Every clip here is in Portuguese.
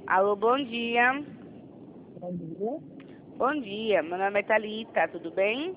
Alô, bom dia. Bom dia. Bom dia, meu nome é Thalita, tudo bem?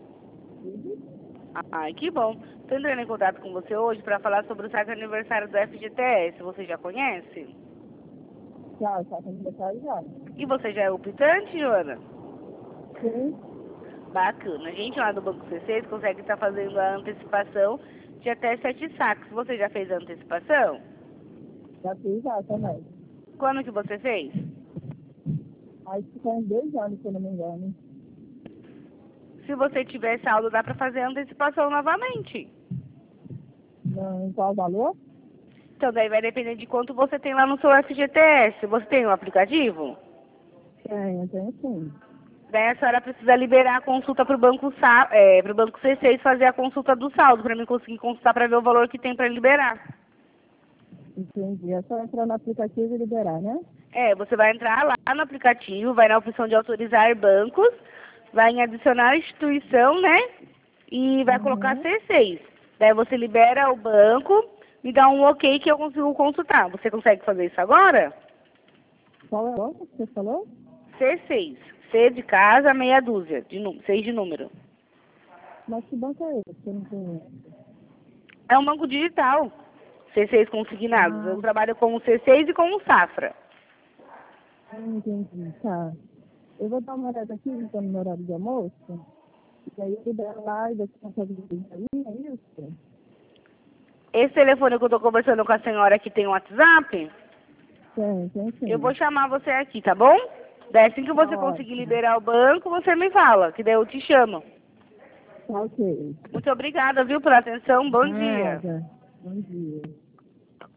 Ai, que bom. Estou entrando em contato com você hoje para falar sobre o site aniversário do FGTS. Você já conhece? Já com aniversário já. E você já é optante, Joana? Sim, Bacana. A gente lá do Banco C6 consegue estar fazendo a antecipação de até 7 saques. Você já fez a antecipação? já fiz já também. Quando que você fez? Acho que tem 2 anos, se eu não me engano. Se você tiver saldo, dá para fazer a antecipação novamente. Não, qual o valor? Então, daí vai depender de quanto você tem lá no seu FGTS. Você tem um aplicativo? Tenho sim. Daí a senhora precisa liberar a consulta para o banco, pro banco C6 fazer a consulta do saldo, para mim conseguir consultar para ver o valor que tem para liberar. Entendi. É só entrar no aplicativo e liberar, né? Você vai entrar lá no aplicativo, vai na opção de autorizar bancos, vai em adicionar instituição, né? E vai colocar Uhum. C6. Daí você libera o banco, me dá um ok que eu consigo consultar. Você consegue fazer isso agora? Qual é o banco que você falou? C6. C de casa, meia dúzia, 6 de número. Mas que banco é esse? Eu não conheço. É um banco digital. C6 consignados. Eu Ah, trabalho com o C6 e com o Safra. entendi. Tá. Eu vou dar uma olhada aqui, então, no meu horário de almoço. E aí eu libero lá e você consegue liberar aí, é isso? Esse telefone que eu estou conversando com a senhora que tem o WhatsApp, Tem eu vou sim. chamar você aqui, tá bom? Daí assim que Tá você conseguir ótimo. liberar o banco, você me fala, que daí eu te chamo. Tá ok. Muito obrigada, viu, pela atenção. Bom dia. Nada. Bom dia.